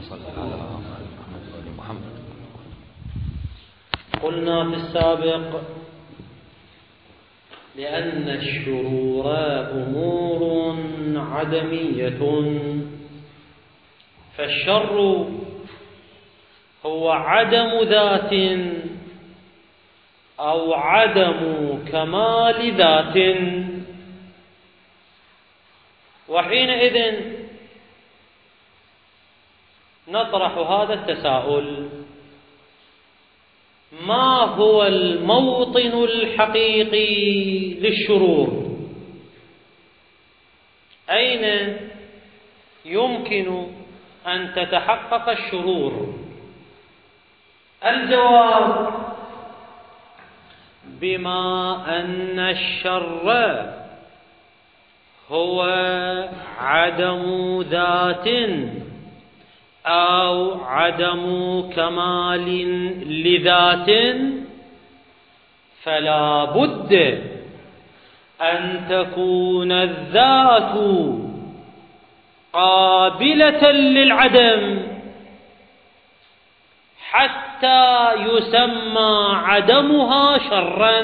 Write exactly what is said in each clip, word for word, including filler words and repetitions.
صل على محمد محمد. قلنا في السابق لأن الشرور أمور عدمية، فالشر هو عدم ذات أو عدم كمال ذات. وحينئذ نطرح هذا التساؤل: ما هو الموطن الحقيقي للشرور؟ أين يمكن أن تتحقق الشرور؟ الجواب: بما أن الشر هو عدم ذات أو عدم كمال لذات، فلا بد أن تكون الذات قابلة للعدم حتى يسمى عدمها شرا.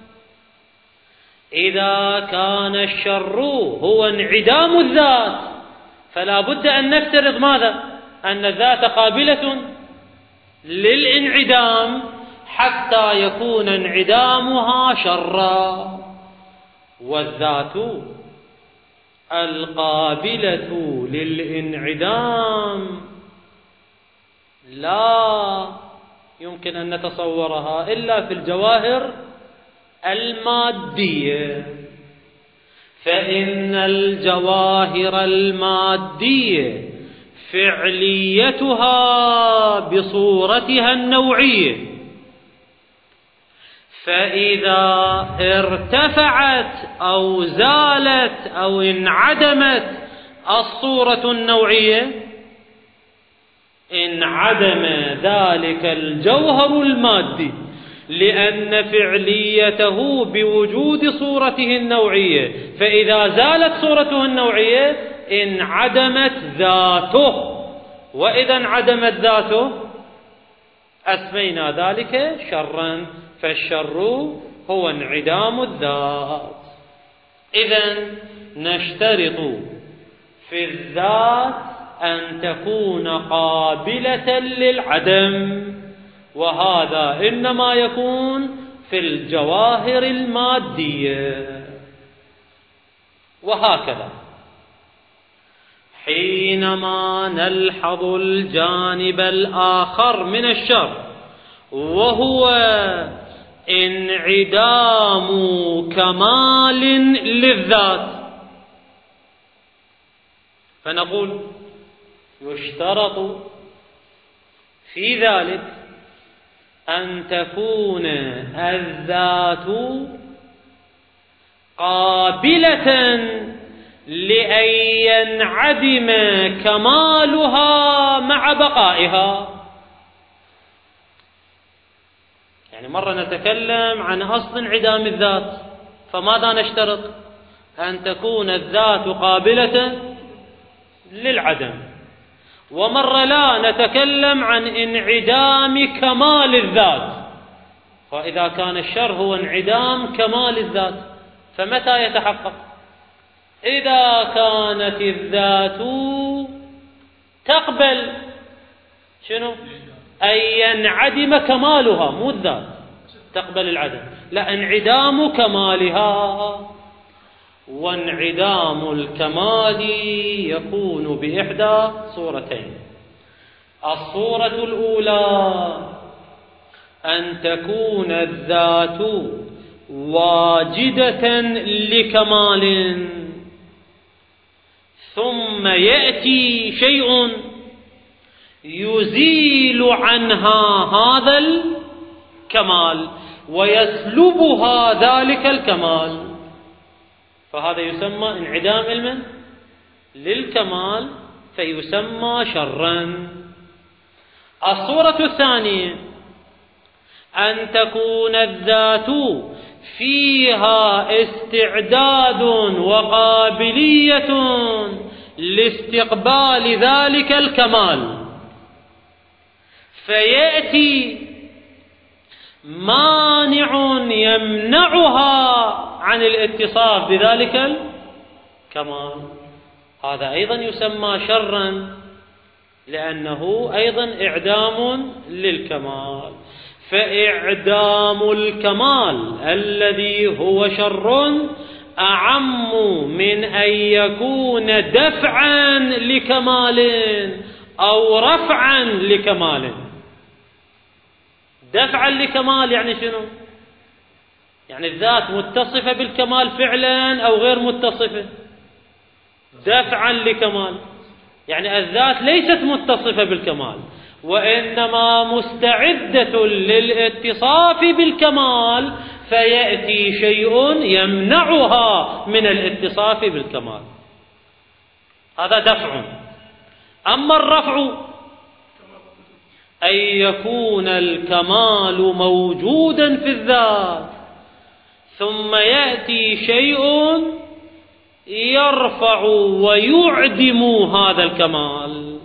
إذا كان الشر هو انعدام الذات فلا بد أن نفترض ماذا؟ أن الذات قابلة للانعدام حتى يكون انعدامها شرا، والذات القابلة للانعدام لا يمكن أن نتصورها إلا في الجواهر المادية، فإن الجواهر المادية فعليتها بصورتها النوعية، فإذا ارتفعت أو زالت أو انعدمت الصورة النوعية انعدم ذلك الجوهر المادي، لأن فعليته بوجود صورته النوعية، فإذا زالت صورته النوعية انعدمت ذاته، وإذا انعدمت ذاته أسمينا ذلك شرا، فالشر هو انعدام الذات. إذن نشترط في الذات أن تكون قابلة للعدم، وهذا إنما يكون في الجواهر المادية. وهكذا حينما نلحظ الجانب الآخر من الشر، وهو انعدام كمال للذات، فنقول يشترط في ذلك أن تكون الذات قابلة لأن ينعدم كمالها مع بقائها. يعني مرة نتكلم عن أصل انعدام الذات، فماذا نشترط؟ أن تكون الذات قابلة للعدم، ومرة لا نتكلم عن انعدام كمال الذات. فإذا كان الشر هو انعدام كمال الذات فمتى يتحقق؟ إذا كانت الذات تقبل شنو؟ أن ينعدم كمالها، مو الذات تقبل العدم، لا، انعدام كمالها. وانعدام الكمال يكون بإحدى صورتين: الصورة الأولى أن تكون الذات واجدة لكمال، ثم يأتي شيء يزيل عنها هذا الكمال ويسلبها ذلك الكمال، فهذا يسمى انعدام علما للكمال فيسمى شرا. الصورة الثانية أن تكون الذات فيها استعداد وقابلية لاستقبال ذلك الكمال، فيأتي مانع يمنعها عن الاتصاف بذلك الكمال، هذا أيضا يسمى شرا، لأنه أيضا إعدام للكمال. فإعدام الكمال الذي هو شر أعم من أن يكون دفعا لكمال أو رفعا لكمال. دفعا لكمال يعني شنو؟ يعني الذات متصفة بالكمال فعلا أو غير متصفة؟ دفعا لكمال يعني الذات ليست متصفة بالكمال، وإنما مستعدة للاتصاف بالكمال، فيأتي شيء يمنعها من الاتصاف بالكمال، هذا دفع. أما الرفع أن يكون الكمال موجودا في الذات ثم يأتي شيء يرفع ويعدم هذا الكمال،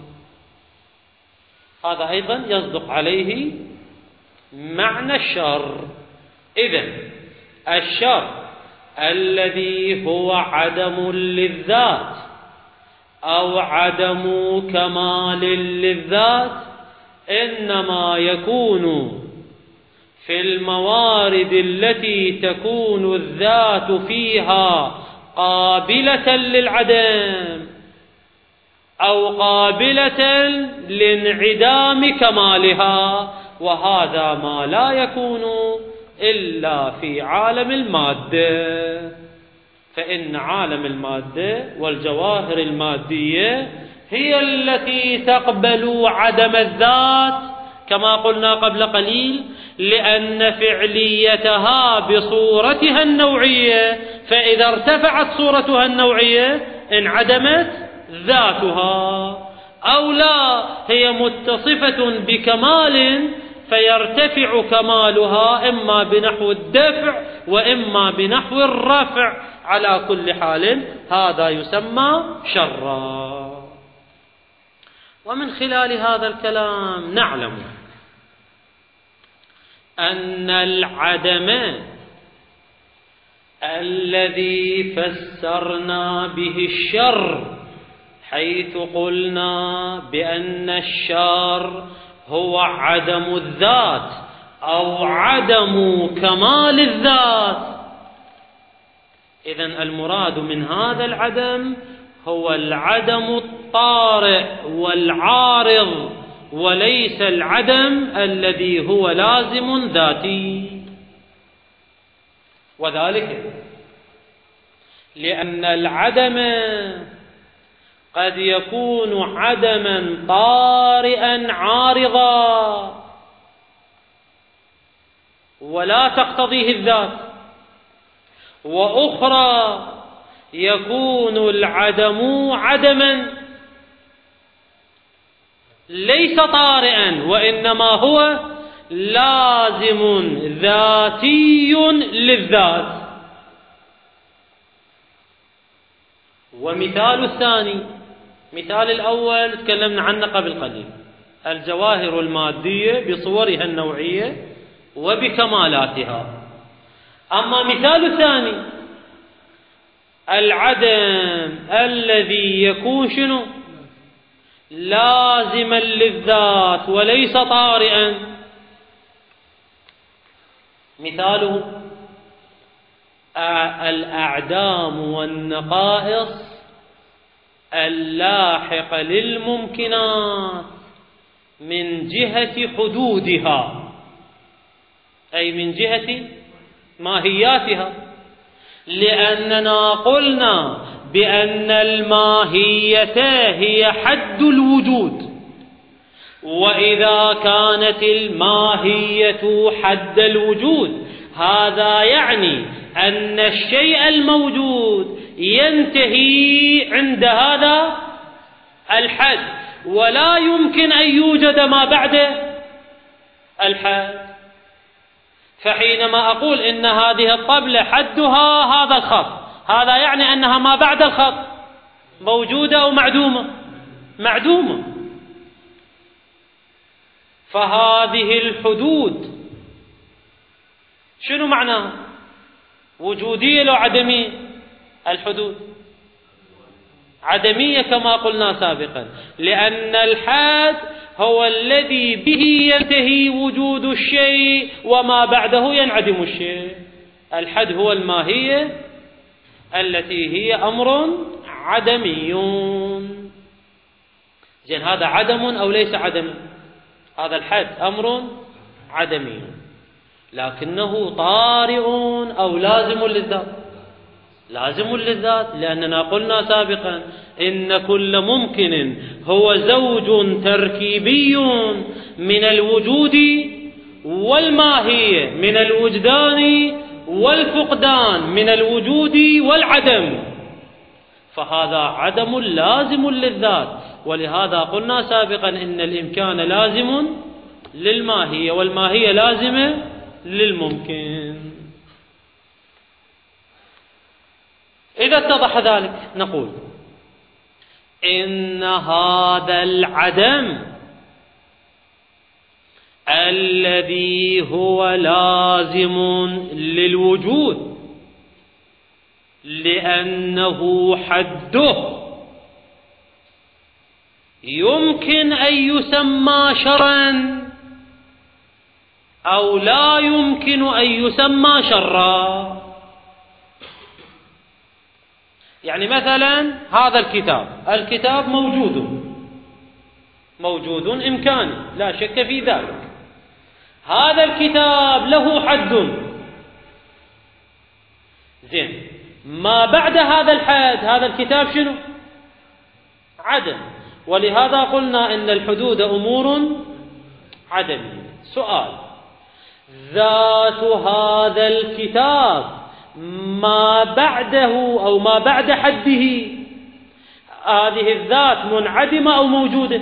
هذا أيضا يصدق عليه معنى الشر. إذن الشر الذي هو عدم للذات أو عدم كمال للذات إنما يكون في الموارد التي تكون الذات فيها قابلة للعدم أو قابلة لانعدام كمالها، وهذا ما لا يكون إلا في عالم المادة. فإن عالم المادة والجواهر المادية هي التي تقبل عدم الذات كما قلنا قبل قليل، لأن فعليتها بصورتها النوعية، فإذا ارتفعت صورتها النوعية انعدمت ذاتها، أو لا هي متصفة بكمال فيرتفع كمالها إما بنحو الدفع وإما بنحو الرفع، على كل حال هذا يسمى شرا. ومن خلال هذا الكلام نعلم أن العدم الذي فسرنا به الشر، حيث قلنا بأن الشر هو عدم الذات أو عدم كمال الذات، إذن المراد من هذا العدم هو العدم الطارئ والعارض، وليس العدم الذي هو لازم ذاتي. وذلك لأن العدم قد يكون عدما طارئا عارضا ولا تقتضيه الذات، وأخرى يكون العدم عدما ليس طارئا وإنما هو لازم ذاتي للذات. ومثال الثاني، مثال الأول تكلمنا عنه قبل قليل، الجواهر المادية بصورها النوعية وبكمالاتها. أما مثال الثاني العدم الذي يكون شنو؟ لازما للذات وليس طارئا، مثاله الأعدام والنقائص اللاحقة للممكنات من جهة حدودها، أي من جهة ماهياتها، لأننا قلنا بأن الماهية هي حد الوجود، وإذا كانت الماهية حد الوجود هذا يعني أن الشيء الموجود ينتهي عند هذا الحد، ولا يمكن أن يوجد ما بعد الحد. فحينما أقول إن هذه الطبلة حدها هذا الخط، هذا يعني أنها ما بعد الخط موجودة أو معدومة؟ معدومة. فهذه الحدود شنو معناها؟ وجودية لو عدمية؟ الحدود عدمية كما قلنا سابقا، لأن الحد هو الذي به ينتهي وجود الشيء وما بعده ينعدم الشيء. الحد هو الماهية التي هي أمر عدمي. زين، هذا عدم أو ليس عدم؟ هذا الحد أمر عدمي، لكنه طارئ أو لازم للذات؟ لازم للذات، لأننا قلنا سابقا إن كل ممكن هو زوج تركيبي من الوجود والماهية، من الوجدان والفقدان، من الوجود والعدم، فهذا عدم لازم للذات. ولهذا قلنا سابقا إن الإمكان لازم للماهية والماهية لازمة للممكن. إذا اتضح ذلك نقول إن هذا العدم الذي هو لازم للوجود لأنه حده يمكن أن يسمى شرا أو لا يمكن أن يسمى شرا. يعني مثلا هذا الكتاب الكتاب موجود موجود إمكاني لا شك في ذلك. هذا الكتاب له حد، زين، ما بعد هذا الحد هذا الكتاب شنو؟ عدم. ولهذا قلنا إن الحدود أمور عدمية. سؤال: ذات هذا الكتاب ما بعده أو ما بعد حده هذه الذات منعدمة أو موجودة؟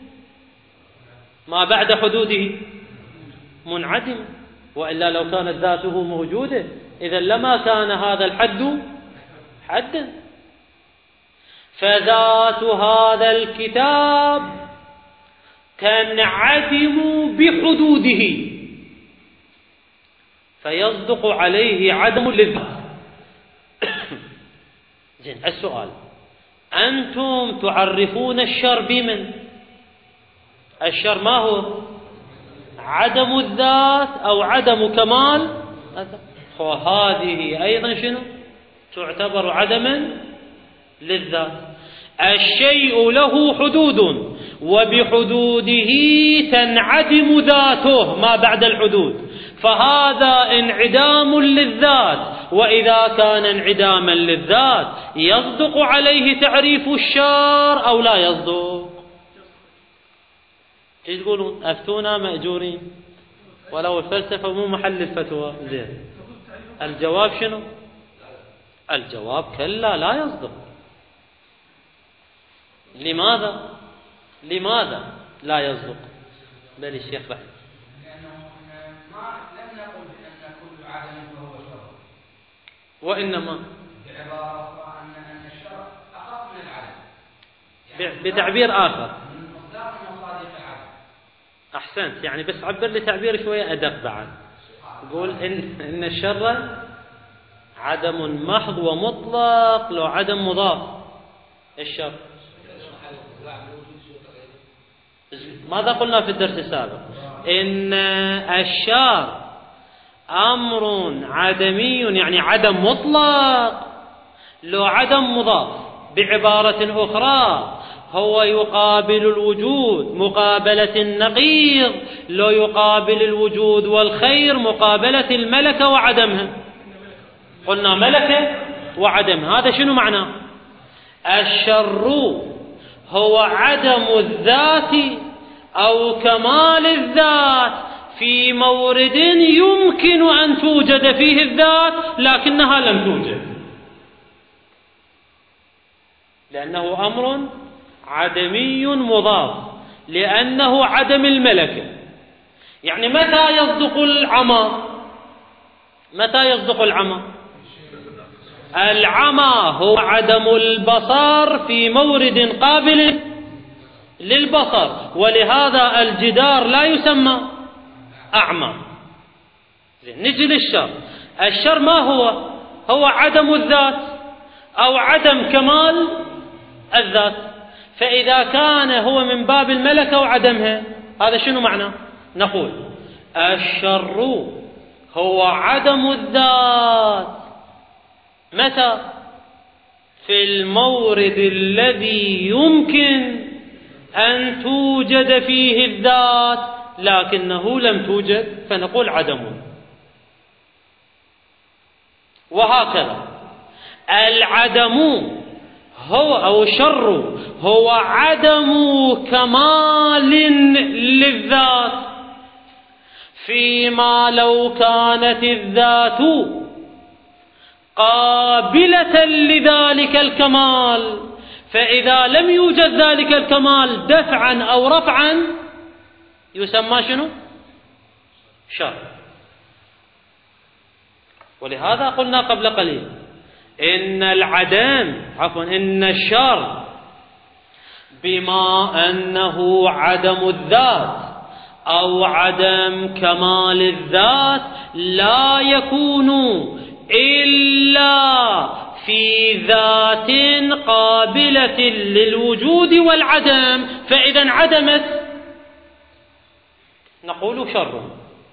ما بعد حدوده منعدمة، وإلا لو كانت ذاته موجودة إذا لما كان هذا الحد حدا. فذات هذا الكتاب تنعدم بحدوده فيصدق عليه عدم للذات. زين، السؤال: أنتم تعرفون الشر بمن؟ الشر ما هو؟ عدم الذات أو عدم كمال. وهذه أيضا شنو؟ تعتبر عدما للذات. الشيء له حدود وبحدوده تنعدم ذاته ما بعد الحدود، فهذا انعدام للذات. وإذا كان انعداما للذات يصدق عليه تعريف الشر أو لا يصدق؟ ايش تقولون؟ أفتونا مأجورين، ولو الفلسفة مو محل الفتوى. زين، الجواب شنو؟ الجواب كلا، لا يصدق. لماذا؟ لماذا لا يصدق؟ بل الشيخ بعد وإنما بتعبير آخر. أحسنت، يعني بس عبر لتعبير شوية أدق بعد. يقول إن, إن الشر عدم محض ومطلق لو عدم مضاف. الشر ماذا قلنا في الدرس السابق؟ إن الشر أمر عدمي، يعني عدم مطلق لو عدم مضاف. بعبارة أخرى هو يقابل الوجود مقابلة النقيض لو يقابل الوجود والخير مقابلة الملكة وعدمها. قلنا ملكة وعدم، هذا شنو معناه؟ الشر هو عدم الذات أو كمال الذات في مورد يمكن أن توجد فيه الذات لكنها لم توجد، لأنه أمر عدمي مضاف، لأنه عدم الملكة. يعني متى يصدق العمى؟ متى يصدق العمى؟ العمى هو عدم البصر في مورد قابل للبصر، ولهذا الجدار لا يسمى أعمى. نجي للشر. الشر ما هو؟ هو عدم الذات أو عدم كمال الذات. فإذا كان هو من باب الملكة وعدمها، هذا شنو معناه؟ نقول الشر هو عدم الذات. متى؟ في المورد الذي يمكن أن توجد فيه الذات لكنه لم توجد، فنقول عدمه. وهكذا العدم هو أو الشر هو عدم كمال للذات، فيما لو كانت الذات قابلة لذلك الكمال، فإذا لم يوجد ذلك الكمال دفعا أو رفعا يسمى شنو؟ شر. ولهذا قلنا قبل قليل إن العدم عفوا إن الشر بما أنه عدم الذات أو عدم كمال الذات لا يكون إلا في ذات قابلة للوجود والعدم، فإذا عدمت نقول شر.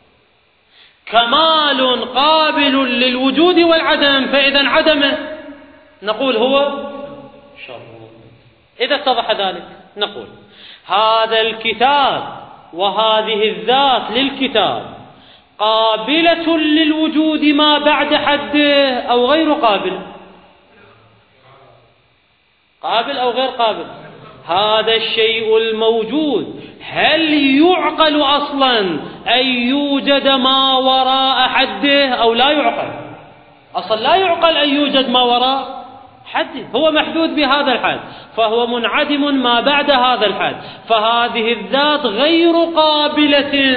كمال قابل للوجود والعدم، فإذا عدمه نقول هو شر. إذا اتضح ذلك نقول هذا الكتاب وهذه الذات للكتاب قابلة للوجود ما بعد حده أو غير قابل؟ قابل أو غير قابل؟ هذا الشيء الموجود هل يعقل أصلا أن يوجد ما وراء حده أو لا يعقل؟ أصلا لا يعقل أن يوجد ما وراء حده، هو محدود بهذا الحد، فهو منعدم ما بعد هذا الحد. فهذه الذات غير قابلة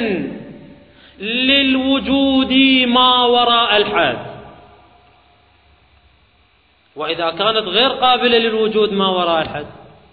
للوجود ما وراء الحد. وإذا كانت غير قابلة للوجود ما وراء الحد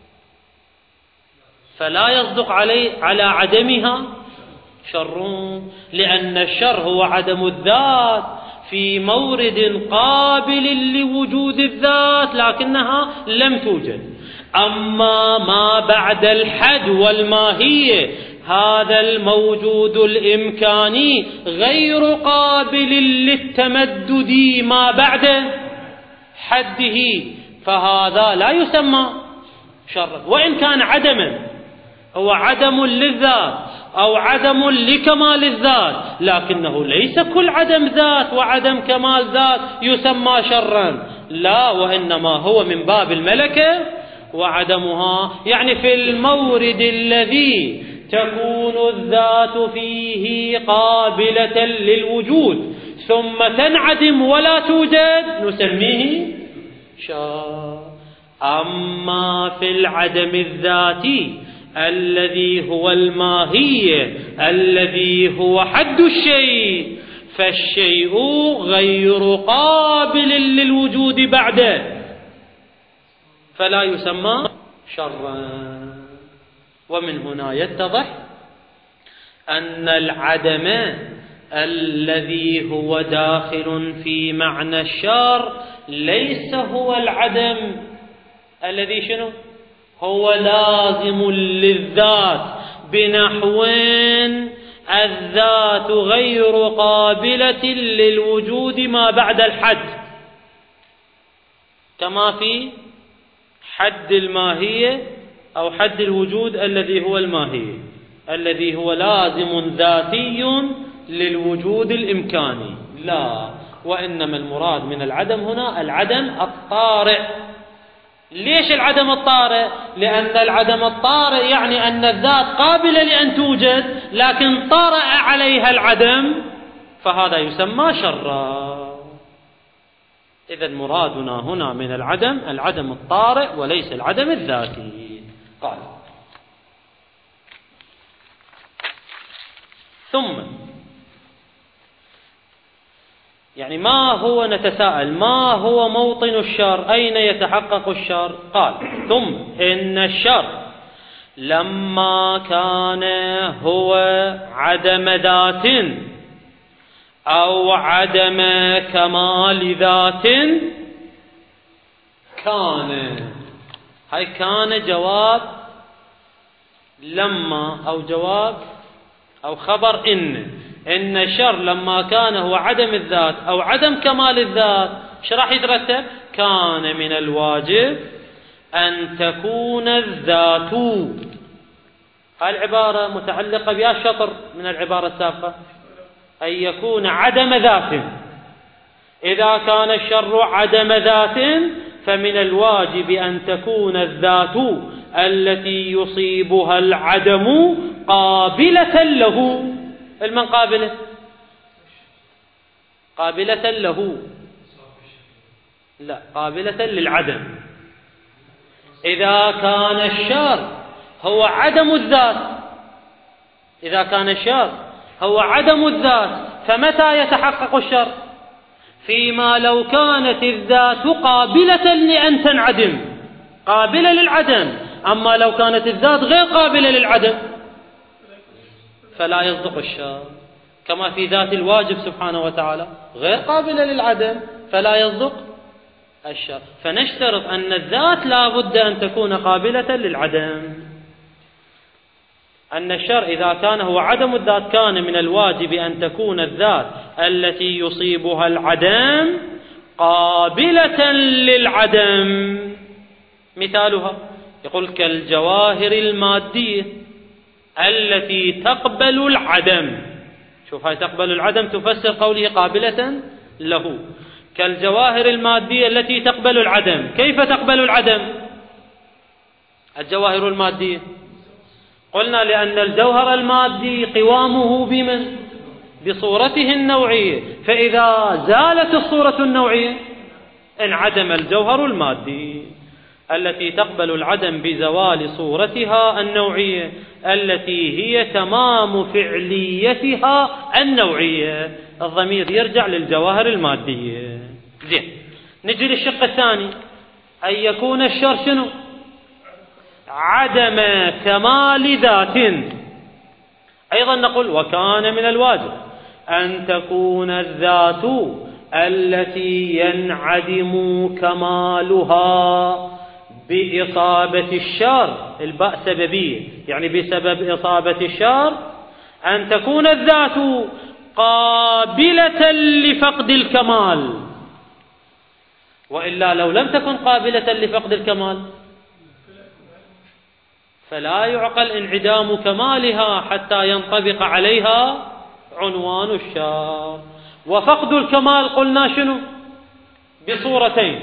فلا يصدق علي على عدمها شر، لأن الشر هو عدم الذات في مورد قابل لوجود الذات لكنها لم توجد. أما ما بعد الحد والماهية هذا الموجود الإمكاني غير قابل للتمدد ما بعد حده، فهذا لا يسمى شرا، وإن كان عدما، هو عدم للذات أو عدم لكمال الذات، لكنه ليس كل عدم ذات وعدم كمال ذات يسمى شرا، لا، وإنما هو من باب الملكة وعدمها. يعني في المورد الذي تكون الذات فيه قابلة للوجود ثم تنعدم ولا توجد نسميه شر. أما في العدم الذاتي الذي هو الماهية الذي هو حد الشيء، فالشيء غير قابل للوجود بعده فلا يسمى شرا. ومن هنا يتضح أن العدم الذي هو داخل في معنى الشر ليس هو العدم الذي شنو هو لازم للذات، بنحو الذات غير قابلة للوجود ما بعد الحد، كما في حد الماهية أو حد الوجود الذي هو الماهية الذي هو لازم ذاتي للوجود الإمكاني، لا، وإنما المراد من العدم هنا العدم الطارئ. ليش العدم الطارئ؟ لأن العدم الطارئ يعني أن الذات قابلة لأن توجد لكن طرأ عليها العدم، فهذا يسمى شرا. إذا مرادنا هنا من العدم العدم الطارئ وليس العدم الذاتي. قال ثم يعني ما هو نتساءل ما هو موطن الشر؟ أين يتحقق الشر؟ قال ثم إن الشر لما كان هو عدم ذات أو عدم كمال ذات كان. هاي كان جواب لما أو جواب أو خبر إن إن الشر لما كان هو عدم الذات أو عدم كمال الذات شو راح يترتب؟ كان من الواجب أن تكون الذات. هاي العبارة متعلقة بها شطر من العبارة السابقة، أن يكون عدم ذات. إذا كان الشر عدم ذات فمن الواجب أن تكون الذات التي يصيبها العدم قابلة له. المن قابلة؟ قابلة له، لا، قابلة للعدم. إذا كان الشر هو عدم الذات، إذا كان الشر هو عدم الذات فمتى يتحقق الشر؟ فيما لو كانت الذات قابلة لأن تنعدم، قابلة للعدم. أما لو كانت الذات غير قابلة للعدم فلا يصدق الشر، كما في ذات الواجب سبحانه وتعالى غير قابلة للعدم فلا يصدق الشر. فنشترط أن الذات لا بد أن تكون قابلة للعدم. أن الشر إذا كان هو عدم الذات كان من الواجب أن تكون الذات التي يصيبها العدم قابلة للعدم. مثالها يقول كالجواهر المادية التي تقبل العدم. شوف، هاي تقبل العدم تفسر قوله قابلة له. كالجواهر المادية التي تقبل العدم. كيف تقبل العدم الجواهر المادية؟ قلنا لأن الجوهر المادي قوامه بمن؟ بصورته النوعية، فإذا زالت الصورة النوعية انعدم الجوهر المادي. التي تقبل العدم بزوال صورتها النوعية التي هي تمام فعليتها النوعية. الضمير يرجع للجواهر المادية. زين، نجي للشق الثاني، أن يكون الشر شنو؟ عدم كمال ذات. أيضا نقول وكان من الواجب أن تكون الذات التي ينعدم كمالها بإصابة الشر. الباء سببية، يعني بسبب إصابة الشر. أن تكون الذات قابلة لفقد الكمال، وإلا لو لم تكن قابلة لفقد الكمال فلا يعقل انعدام كمالها حتى ينطبق عليها عنوان الشر. وفقد الكمال قلنا شنو؟ بصورتين،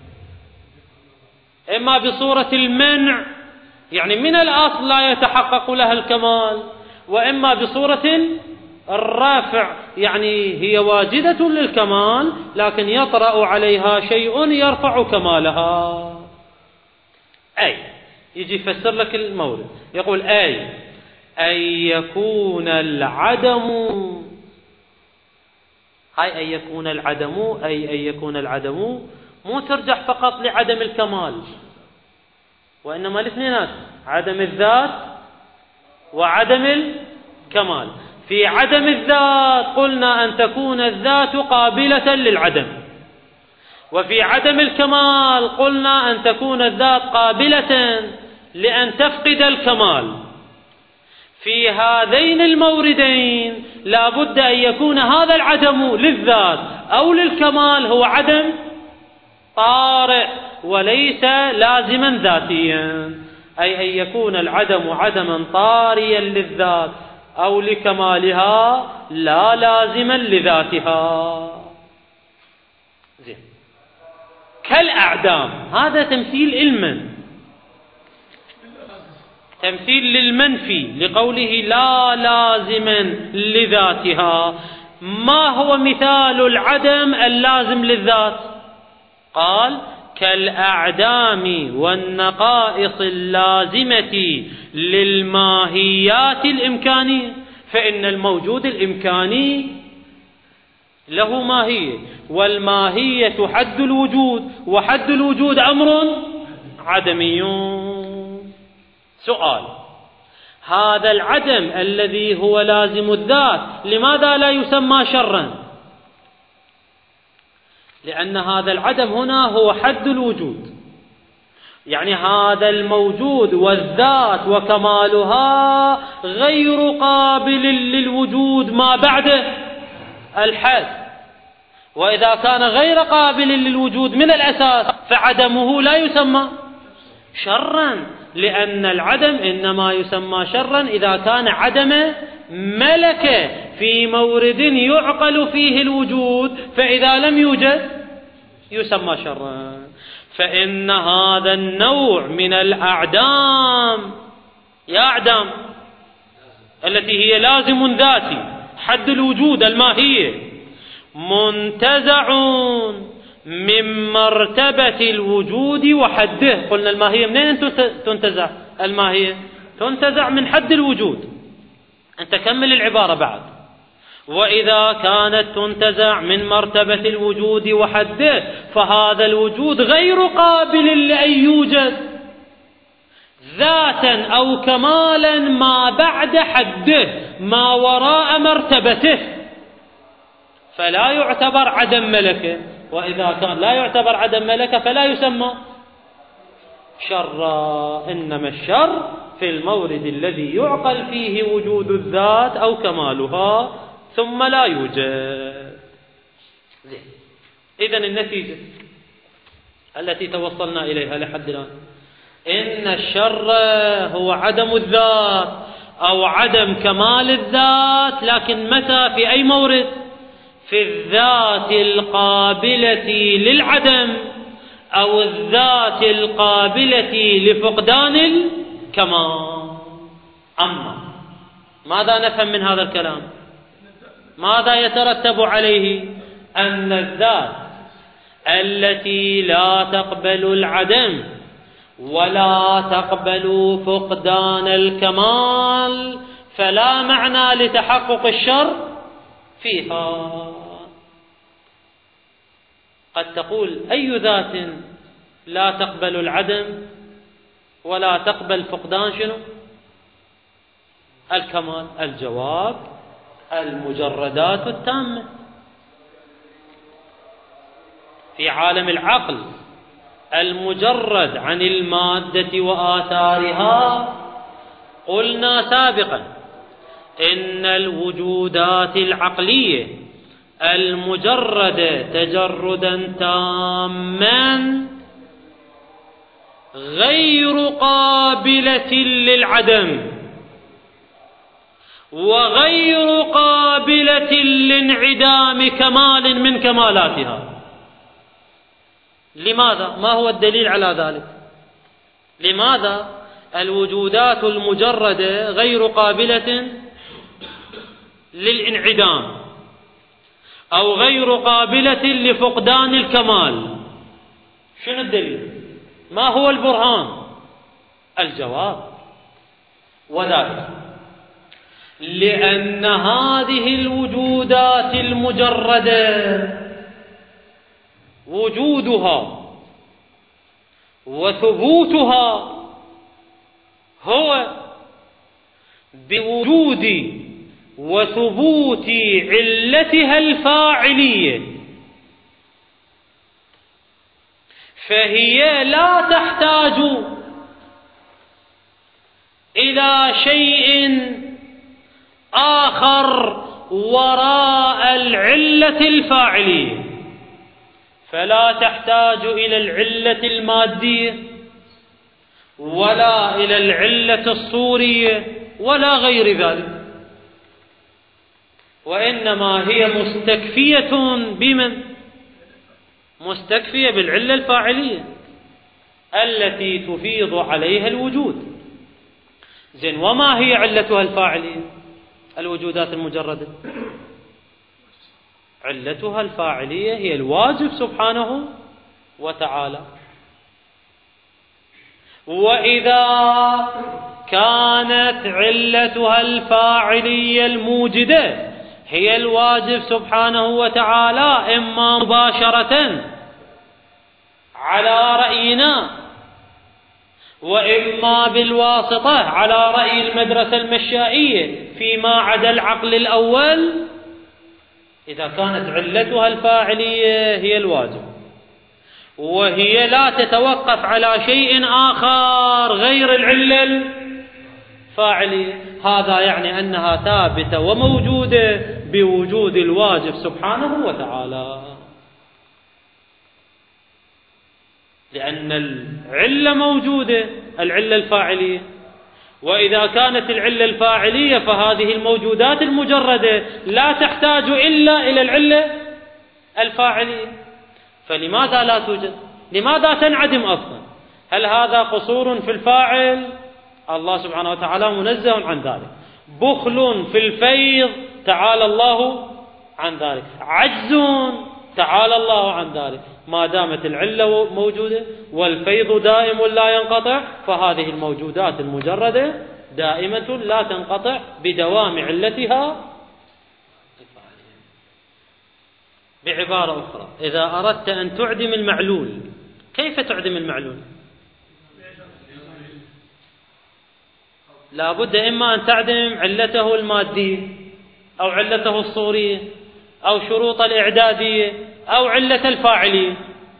إما بصورة المنع، يعني من الأصل لا يتحقق لها الكمال، وإما بصورة الرافع، يعني هي واجدة للكمال لكن يطرأ عليها شيء يرفع كمالها. أي يجي يفسر لك المورد، يقول أي أن يكون العدم، هاي أن يكون العدم، أي أن يكون العدم مو ترجح فقط لعدم الكمال، وإنما الاثنينات، عدم الذات وعدم الكمال. في عدم الذات قلنا أن تكون الذات قابلة للعدم، وفي عدم الكمال قلنا أن تكون الذات قابلة لأن تفقد الكمال. في هذين الموردين لا بد أن يكون هذا العدم للذات أو للكمال هو عدم طارئ وليس لازما ذاتيا، أي أن يكون العدم عدما طاريا للذات أو لكمالها لا لازما لذاتها. زين، كالأعدام، هذا تمثيل المن، تمثيل للمنفي لقوله لا لازما لذاتها. ما هو مثال العدم اللازم للذات؟ قال كالأعدام والنقائص اللازمة للماهيات الإمكانية، فإن الموجود الإمكاني له ماهية، والماهية حد الوجود، وحد الوجود أمر عدمي. سؤال: هذا العدم الذي هو لازم الذات لماذا لا يسمى شرا؟ لأن هذا العدم هنا هو حد الوجود، يعني هذا الموجود والذات وكمالها غير قابل للوجود ما بعد الحد، وإذا كان غير قابل للوجود من الأساس فعدمه لا يسمى شرا، لأن العدم إنما يسمى شرا إذا كان عدم ملكة في مورد يعقل فيه الوجود، فإذا لم يوجد يسمى شرا. فإن هذا النوع من الأعدام، يا أعدام التي هي لازم ذاتي حد الوجود الماهية، منتزع من مرتبة الوجود وحده. قلنا الماهية منين تنتزع؟ الماهية تنتزع من حد الوجود. أنت كمل العبارة بعد. وإذا كانت تنتزع من مرتبة الوجود وحده فهذا الوجود غير قابل لأن يوجد ذاتا أو كمالا ما بعد حده، ما وراء مرتبته، فلا يعتبر عدم ملكة. وإذا كان لا يعتبر عدم ملكة فلا يسمى شرا، إنما الشر في المورد الذي يعقل فيه وجود الذات أو كمالها ثم لا يوجد. إذن النتيجة التي توصلنا إليها لحد الآن إن الشر هو عدم الذات أو عدم كمال الذات، لكن متى؟ في أي مورد؟ في الذات القابلة للعدم أو الذات القابلة لفقدان الكمال. أما ماذا نفهم من هذا الكلام؟ ماذا يترتب عليه؟ أن الذات التي لا تقبل العدم ولا تقبل فقدان الكمال فلا معنى لتحقق الشر فيها. قد تقول أي ذات لا تقبل العدم ولا تقبل فقدان شنو؟ الكمال. الجواب المجردات التامة. في عالم العقل المجرد عن المادة وآثارها قلنا سابقا إن الوجودات العقلية المجردة تجردا تاما غير قابلة للعدم وغير قابلة لانعدام كمال من كمالاتها. لماذا؟ ما هو الدليل على ذلك؟ لماذا الوجودات المجردة غير قابلة للانعدام أو غير قابلة لفقدان الكمال؟ شنو الدليل؟ ما هو البرهان؟ الجواب وذلك لأن هذه الوجودات المجردة وجودها وثبوتها هو بوجود وثبوت علتها الفاعلية، فهي لا تحتاج إلى شيء آخر وراء العلة الفاعلية، فلا تحتاج إلى العلة المادية ولا إلى العلة الصورية ولا غير ذلك، وإنما هي مستكفية بمن؟ مستكفية بالعلة الفاعلية التي تفيض عليها الوجود. زين، وما هي علتها الفاعلية؟ الوجودات المجردة علتها الفاعلية هي الواجب سبحانه وتعالى. وإذا كانت علتها الفاعلية الموجدة هي الواجب سبحانه وتعالى إما مباشرة على رأينا وإما بالواسطة على رأي المدرسة المشائية فيما عدا العقل الأول إذا كانت علتها الفاعلية هي الواجب، وهي لا تتوقف على شيء آخر غير العلة الفاعلية، هذا يعني أنها ثابتة وموجودة بوجود الواجب سبحانه وتعالى، لأن العلة موجودة، العلة الفاعلية. وإذا كانت العلة الفاعلية فهذه الموجودات المجردة لا تحتاج إلا إلى العلة الفاعلية، فلماذا لا توجد؟ لماذا تنعدم أصلا؟ هل هذا قصور في الفاعل؟ الله سبحانه وتعالى منزه عن ذلك. بخل في الفيض تعالى الله عن ذلك. عجز تعالى الله عن ذلك. ما دامت العلة موجودة والفيض دائم لا ينقطع، فهذه الموجودات المجردة دائمة لا تنقطع بدوام علتها الفاعلية. بعبارة أخرى، إذا أردت أن تعدم المعلول، كيف تعدم المعلول؟ لا بد إما أن تعدم علته المادية أو علته الصورية أو شروط الإعدادية أو علة الفاعلية.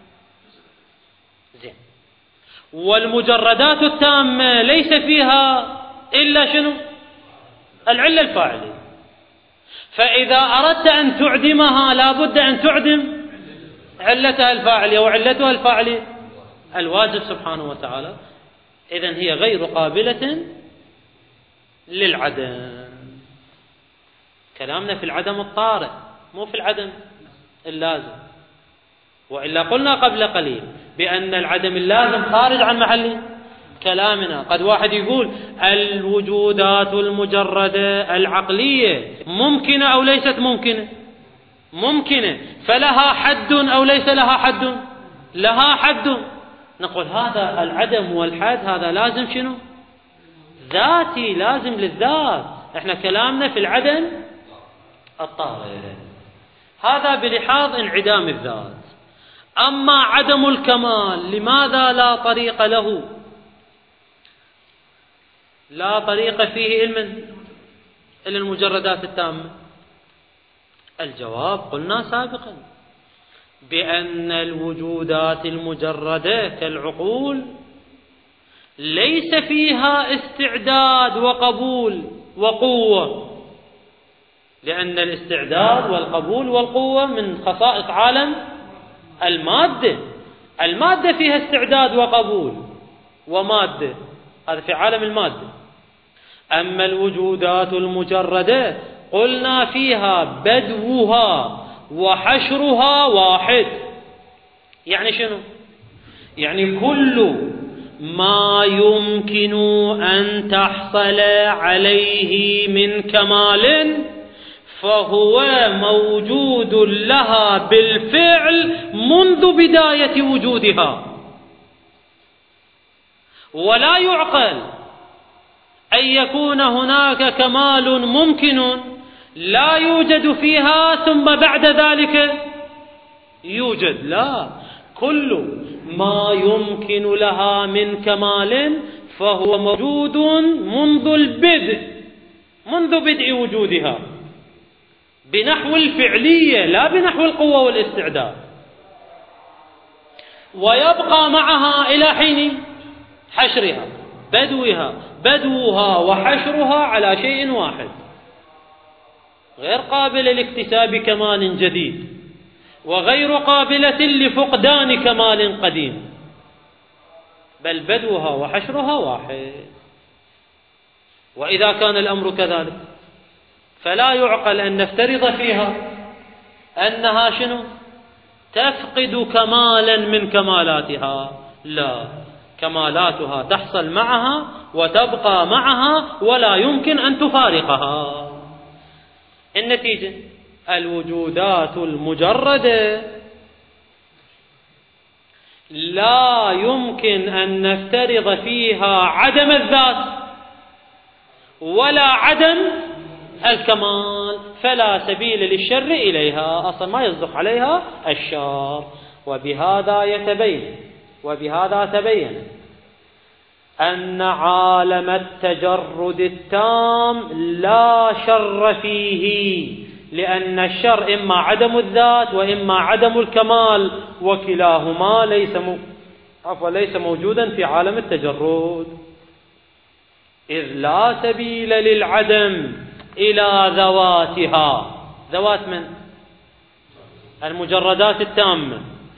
زين. والمجردات التامة ليس فيها إلا شنو؟ العلة الفاعلية. فإذا أردت أن تعدمها لا بد أن تعدم علتها الفاعلية، وعلتها الفاعلية الواجب سبحانه وتعالى. إذن هي غير قابلة للعدم. كلامنا في العدم الطارئ مو في العدم اللازم، وإلا قلنا قبل قليل بأن العدم اللازم خارج عن محل كلامنا. قد واحد يقول الوجودات المجردة العقلية ممكنة أو ليست ممكنة؟ ممكنة، فلها حد أو ليس لها حد؟ لها حد. نقول هذا العدم والحد هذا لازم شنو؟ ذاتي، لازم للذات. احنا كلامنا في العدم الطارئ، هذا بلحاظ انعدام الذات. أما عدم الكمال لماذا لا طريق له؟ لا طريق فيه إلا المجردات التامة. الجواب قلنا سابقا بأن الوجودات المجردة كالعقول ليس فيها استعداد وقبول وقوة، لأن الاستعداد والقبول والقوة من خصائص عالم المادة. المادة فيها استعداد وقبول ومادة، هذا في عالم المادة. أما الوجودات المجردة قلنا فيها بدوها وحشرها واحد. يعني شنو؟ يعني كل ما يمكن أن تحصل عليه من كمال فهو موجود لها بالفعل منذ بداية وجودها، ولا يعقل أن يكون هناك كمال ممكن لا يوجد فيها ثم بعد ذلك يوجد. لا، كل ما يمكن لها من كمال فهو موجود منذ البدء، منذ بدء وجودها، بنحو الفعلية لا بنحو القوة والاستعداد، ويبقى معها إلى حين حشرها، بدوها بدوها وحشرها على شيء واحد، غير قابل لاكتساب كمال جديد، وغير قابلة لفقدان كمال قديم، بل بدوها وحشرها واحد. وإذا كان الأمر كذلك فلا يعقل أن نفترض فيها أنها شنو؟ تفقد كمالا من كمالاتها. لا، كمالاتها تحصل معها وتبقى معها ولا يمكن أن تفارقها. النتيجة الوجودات المجردة لا يمكن أن نفترض فيها عدم الذات ولا عدم الكمال، فلا سبيل للشر إليها، أصلا ما يصدق عليها الشر. وبهذا يتبين وبهذا تبين أن عالم التجرد التام لا شر فيه، لأن الشر إما عدم الذات وإما عدم الكمال، وكلاهما ليس مو... عفوا ليس موجودا في عالم التجرد، إذ لا سبيل للعدم إلى ذواتها. ذوات من؟ المجردات التامة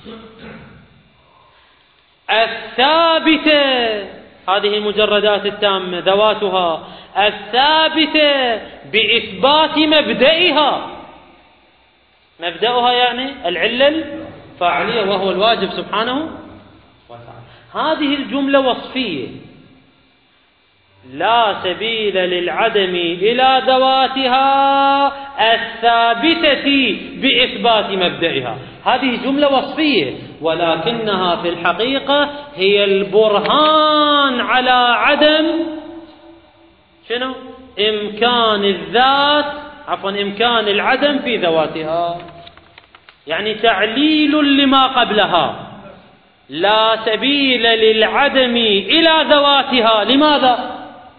الثابتة، هذه المجردات التامة ذواتها الثابتة بإثبات مبدئها. مبدئها يعني العلة الفاعلية وهو الواجب سبحانه وتعالى. هذه الجملة وصفية، لا سبيل للعدم إلى ذواتها الثابتة بإثبات مبدئها. هذه جملة وصفية، ولكنها في الحقيقة هي البرهان على عدم شنو؟ إمكان الذات عفوا إمكان العدم في ذواتها، يعني تعليل لما قبلها. لا سبيل للعدم إلى ذواتها. لماذا؟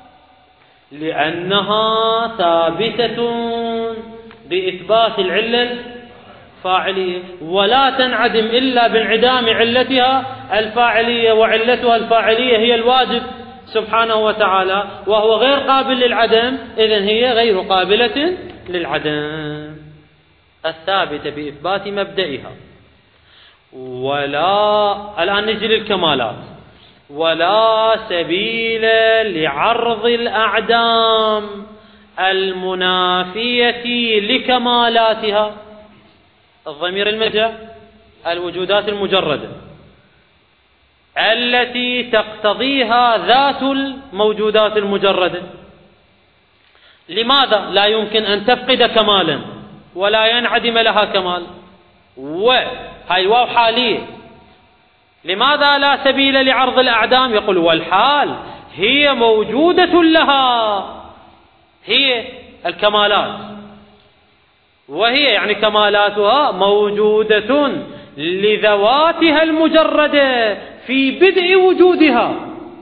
لأنها ثابتة بإثبات العلة الفاعلية، ولا تنعدم إلا بانعدام علتها الفاعلية، وعلتها الفاعلية هي الواجب سبحانه وتعالى، وهو غير قابل للعدم، إذن هي غير قابلة للعدم، الثابتة بإثبات مبدئها. ولا الآن نجي للكمالات. ولا سبيل لعرض الأعدام المنافية لكمالاتها. الضمير المرجع الوجودات المجردة التي تقتضيها ذات الموجودات المجردة. لماذا لا يمكن أن تفقد كمالا ولا ينعدم لها كمال؟ وهي واو حالية. لماذا لا سبيل لعرض الأعدام؟ يقول والحال هي موجودة لها، هي الكمالات، وهي يعني كمالاتها موجودة لذواتها المجردة في بدء وجودها.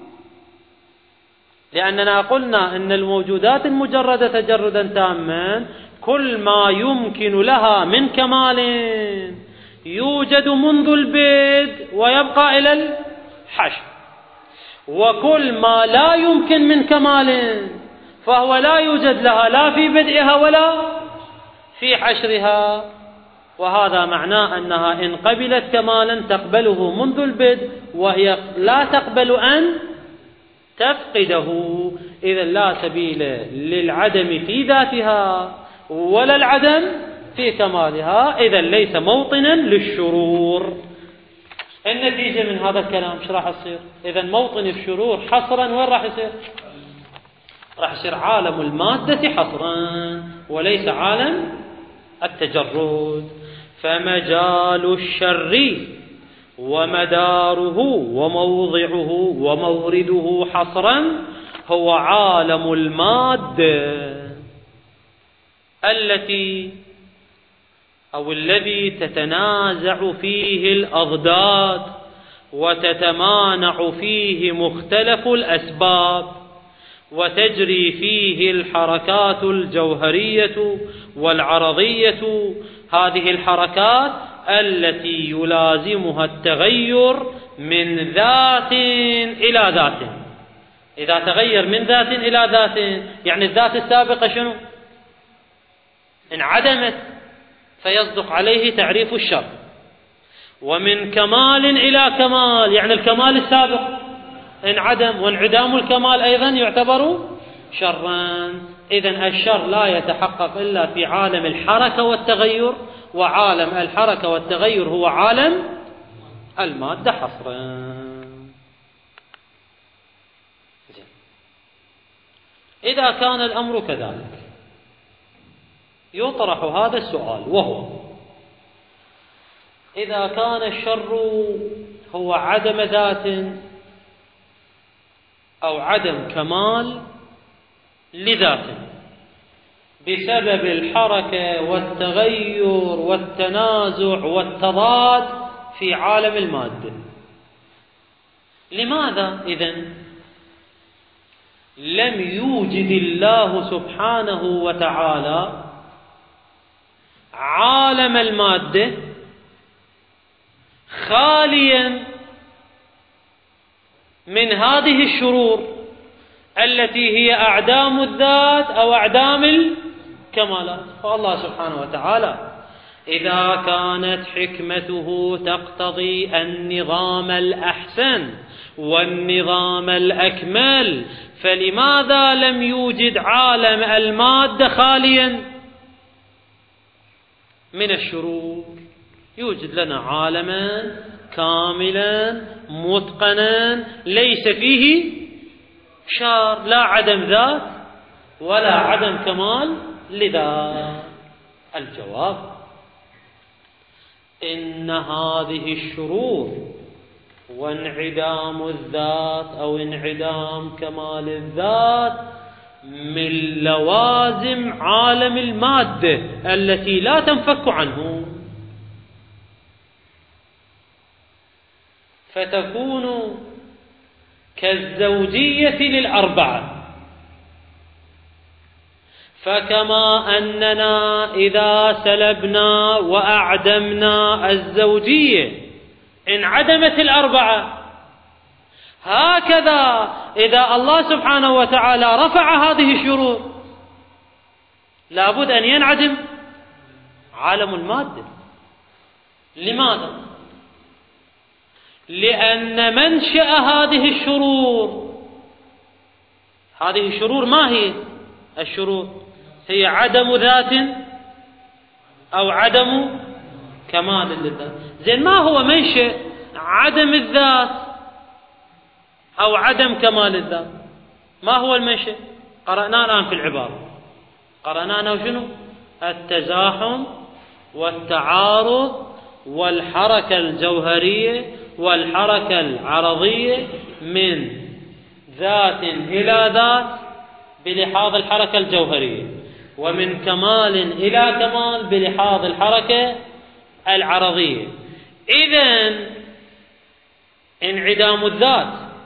لأننا قلنا أن الموجودات المجردة تجردا تاما كل ما يمكن لها من كمال يوجد منذ البدء ويبقى إلى الحشر، وكل ما لا يمكن من كمال فهو لا يوجد لها لا في بدءها ولا في حشرها. وهذا معناه أنها إن قبلت كمالا تقبله منذ البدء، وهي لا تقبل أن تفقده. إذا لا سبيل للعدم في ذاتها ولا العدم في كمالها، إذا ليس موطنا للشرور. النتيجة من هذا الكلام ايش راح يصير؟ إذا موطن الشرور حصرا وين راح يصير؟ راح يصير عالم المادة حصرا وليس عالم التجرد. فمجال الشر ومداره وموضعه ومورده حصرا هو عالم المادة التي أو الذي تتنازع فيه الأضداد وتتمانع فيه مختلف الأسباب، وتجري فيه الحركات الجوهرية والعرضية. هذه الحركات التي يلازمها التغير من ذات إلى ذات. إذا تغير من ذات إلى ذات يعني الذات السابقة شنو؟ انعدمت، فيصدق عليه تعريف الشر. ومن كمال إلى كمال يعني الكمال السابق انعدم، وانعدام الكمال أيضا يعتبر شرا. إذن الشر لا يتحقق إلا في عالم الحركة والتغير، وعالم الحركة والتغير هو عالم المادة حصرا. إذا كان الأمر كذلك يطرح هذا السؤال، وهو إذا كان الشر هو عدم ذات أو عدم كمال لذات بسبب الحركة والتغير والتنازع والتضاد في عالم المادة، لماذا إذن لم يوجد الله سبحانه وتعالى عالم المادة خاليا من هذه الشرور التي هي أعدام الذات أو أعدام الكمالات. فالله سبحانه وتعالى إذا كانت حكمته تقتضي النظام الأحسن والنظام الأكمل، فلماذا لم يوجد عالم المادة خاليا من الشرور؟ يوجد لنا عالما كاملا متقنا ليس فيه شر، لا عدم ذات ولا عدم كمال لذات. الجواب: إن هذه الشرور وانعدام الذات أو انعدام كمال الذات من لوازم عالم المادة التي لا تنفك عنه، فتكون كالزوجية للأربعة. فكما أننا إذا سلبنا وأعدمنا الزوجية انعدمت الأربعة، هكذا إذا الله سبحانه وتعالى رفع هذه الشرور لابد أن ينعدم عالم المادة. لماذا؟ لأن منشأ هذه الشرور، هذه الشرور ما هي الشرور؟ هي عدم ذات أو عدم كمال للذات. زين، ما هو منشأ عدم الذات أو عدم كمال الذات؟ ما هو المنشأ؟ قرأناه الآن في العبارة، قرأناه شنو؟ التزاحم والتعارض والحركة الجوهرية والحركة العرضية من ذات إلى ذات بلحاظ الحركة الجوهرية، ومن كمال إلى كمال بلحاظ الحركة العرضية. إذن انعدام الذات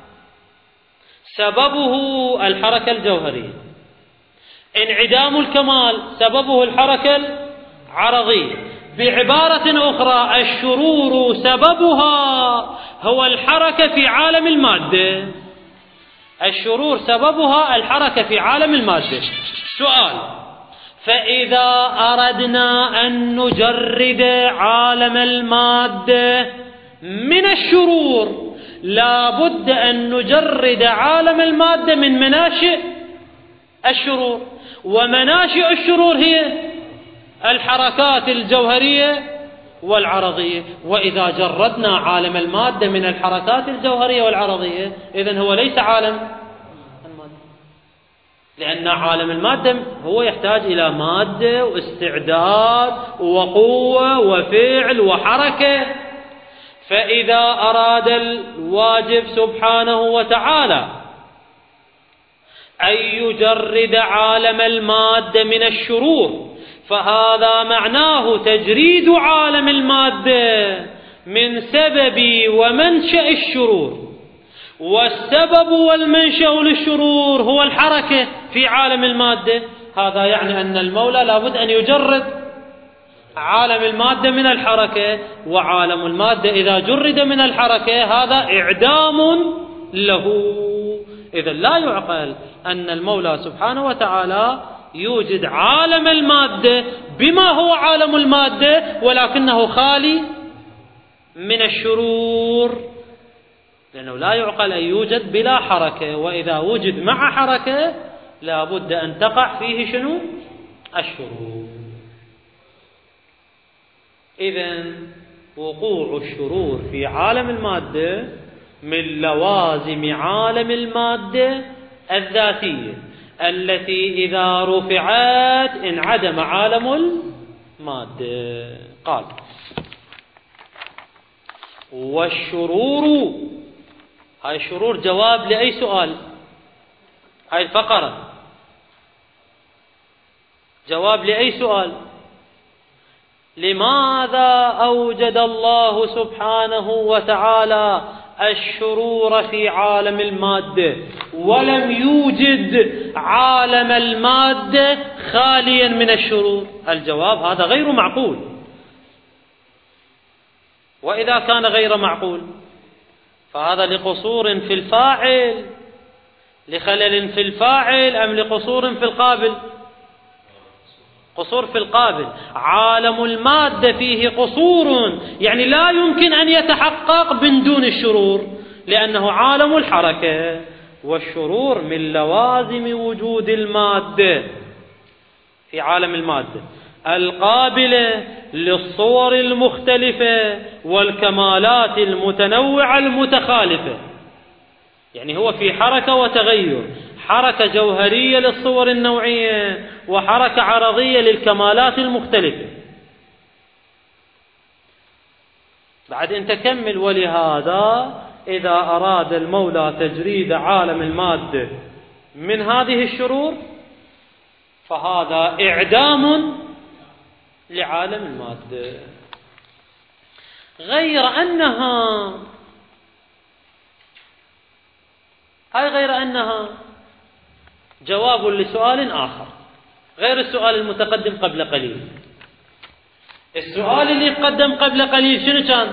سببه الحركة الجوهرية، انعدام الكمال سببه الحركة العرضية. بعبارة أخرى، الشرور سببها هو الحركة في عالم المادة، الشرور سببها الحركة في عالم المادة. سؤال: فإذا أردنا أن نجرد عالم المادة من الشرور لا بد أن نجرد عالم المادة من مناشئ الشرور، ومناشئ الشرور هي الحركات الجوهرية والعرضية. وإذا جردنا عالم المادة من الحركات الجوهرية والعرضية إذن هو ليس عالم المادة، لأن عالم المادة هو يحتاج إلى مادة واستعداد وقوة وفعل وحركة. فإذا أراد الواجب سبحانه وتعالى أن يجرد عالم المادة من الشرور، فهذا معناه تجريد عالم المادة من سبب ومنشأ الشرور، والسبب والمنشأ للشرور هو الحركة في عالم المادة. هذا يعني أن المولى لابد أن يجرد عالم المادة من الحركة، وعالم المادة إذا جرد من الحركة هذا إعدام له. إذا لا يعقل أن المولى سبحانه وتعالى يوجد عالم المادة بما هو عالم المادة ولكنه خالي من الشرور، لأنه لا يعقل أن يوجد بلا حركة، وإذا وجد مع حركة لا بد أن تقع فيه شنو؟ الشرور. إذن وقوع الشرور في عالم المادة من لوازم عالم المادة الذاتية التي إذا رفعت انعدم عالم المادة. قال: والشرور، هاي الشرور جواب لأي سؤال، هاي الفقرة جواب لأي سؤال. لماذا أوجد الله سبحانه وتعالى الشرور في عالم المادة ولم يوجد عالم المادة خاليا من الشرور؟ الجواب هذا غير معقول. وإذا كان غير معقول فهذا لقصور في الفاعل، لخلل في الفاعل، أم لقصور في القابل؟ قصور في القابل. عالم المادة فيه قصور، يعني لا يمكن أن يتحقق من دون الشرور، لأنه عالم الحركة، والشرور من لوازم وجود المادة في عالم المادة القابلة للصور المختلفة والكمالات المتنوعة المتخالفة. يعني هو في حركة وتغير، حركة جوهرية للصور النوعية وحركة عرضية للكمالات المختلفة. بعد أن تكمل: ولهذا إذا أراد المولى تجريد عالم المادة من هذه الشرور فهذا إعدام لعالم المادة. غير أنها هاي غير أنها جواب لسؤال آخر غير السؤال المتقدم قبل قليل. السؤال اللي قدم قبل قليل شنو كان؟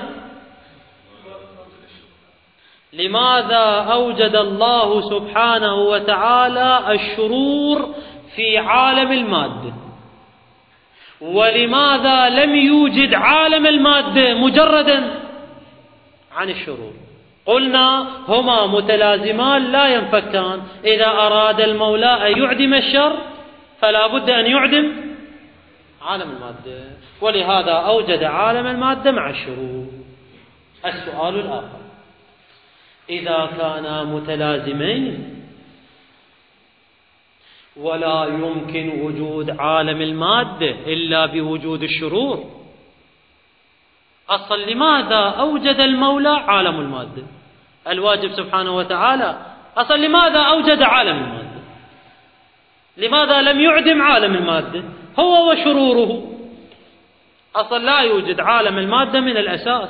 لماذا أوجد الله سبحانه وتعالى الشرور في عالم المادة، ولماذا لم يوجد عالم المادة مجردا عن الشرور؟ قلنا هما متلازمان لا ينفكان. إذا أراد المولى أن يعدم الشر فلا بد أن يعدم عالم المادة، ولهذا أوجد عالم المادة مع الشرور. السؤال الآخر: إذا كانا متلازمين ولا يمكن وجود عالم المادة إلا بوجود الشرور، أصل لماذا أوجد المولى عالم المادة؟ الواجب سبحانه وتعالى أصل لماذا أوجد عالم المادة؟ لماذا لم يعدم عالم المادة هو وشروره؟ أصل لا يوجد عالم المادة من الأساس.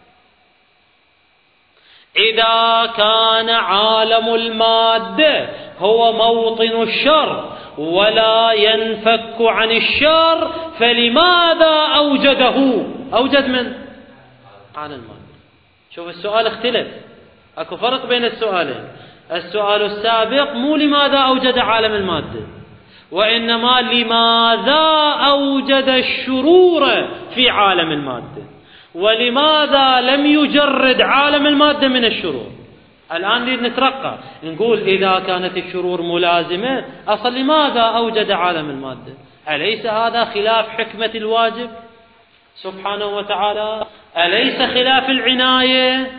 إذا كان عالم المادة هو موطن الشر ولا ينفك عن الشر فلماذا أوجده؟ أوجد من؟ عالم المادة. شوف السؤال اختلف، أكو فرق بين السؤالين. السؤال السابق مو لماذا أوجد عالم المادة، وإنما لماذا أوجد الشرور في عالم المادة، ولماذا لم يجرد عالم المادة من الشرور. الآن نريد نترقى نقول إذا كانت الشرور ملازمة أصل لماذا أوجد عالم المادة؟ أليس هذا خلاف حكمة الواجب سبحانه وتعالى؟ أليس خلاف العناية؟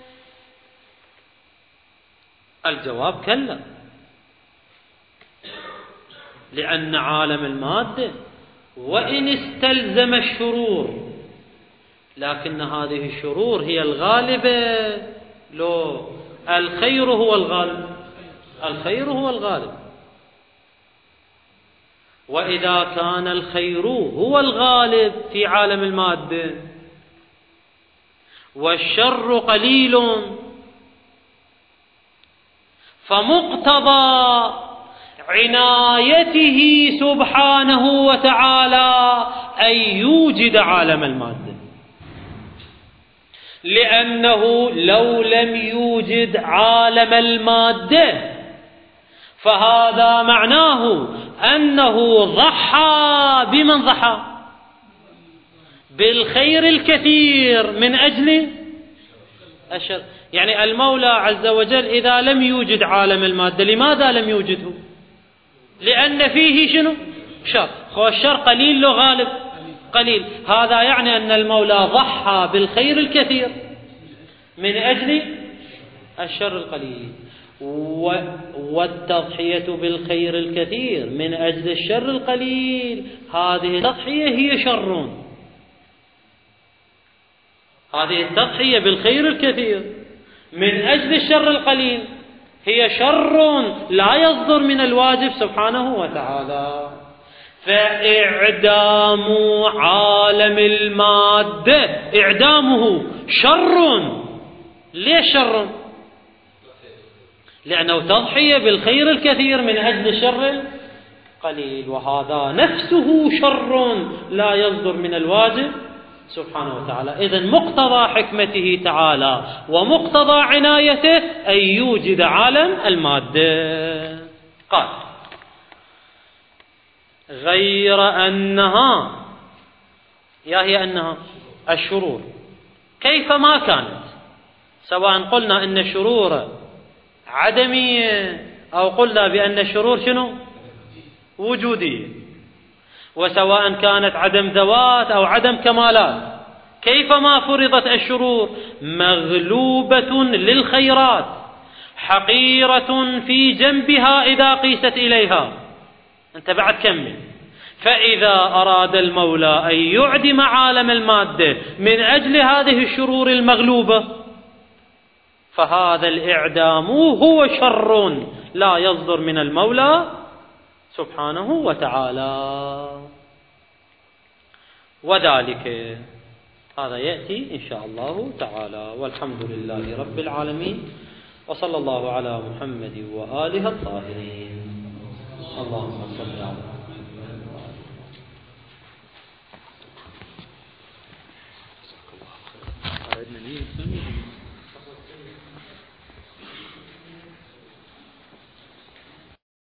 الجواب كلا، لأن عالم المادة وإن استلزم الشرور لكن هذه الشرور هي الغالبة. لو الخير هو الغالب، الخير هو الغالب. وإذا كان الخير هو الغالب في عالم المادة والشر قليل فمقتضى عنايته سبحانه وتعالى أن يوجد عالم المادة، لأنه لو لم يوجد عالم المادة فهذا معناه أنه ضحى بمن ضحى؟ بالخير الكثير من أجل الشر. يعني المولى عز وجل إذا لم يوجد عالم المادة لماذا لم يوجده؟ لأن فيه شنو؟ شر. والشر قليل له غالب قليل. هذا يعني أن المولى ضحى بالخير الكثير من أجل الشر القليل، والتضحية بالخير الكثير من أجل الشر القليل هذه التضحية هي شر. هذه التضحية بالخير الكثير من أجل الشر القليل هي شر لا يصدر من الواجب سبحانه وتعالى. فإعدام عالم المادة إعدامه شر ليش شر؟ لأنه تضحية بالخير الكثير من أجل الشر القليل، وهذا نفسه شر لا يصدر من الواجب سبحانه وتعالى. إذن مقتضى حكمته تعالى ومقتضى عنايته أن يوجد عالم المادة. قال غير أنها، يا هي أنها الشرور كيفما كانت، سواء قلنا أن الشرور عدمية أو قلنا بأن الشرور شنو؟ وجودية، وسواء كانت عدم ذوات أو عدم كمالات، كيفما فرضت الشرور مغلوبة للخيرات حقيرة في جنبها إذا قيست إليها. أنت بعد كمل. فإذا أراد المولى أن يعدم عالم المادة من أجل هذه الشرور المغلوبة فهذا الإعدام هو شر لا يصدر من المولى سبحانه وتعالى. وذلك هذا يأتي إن شاء الله تعالى. والحمد لله رب العالمين، وصلى الله على محمد وآله الطاهرين. اللهم صل على محمد.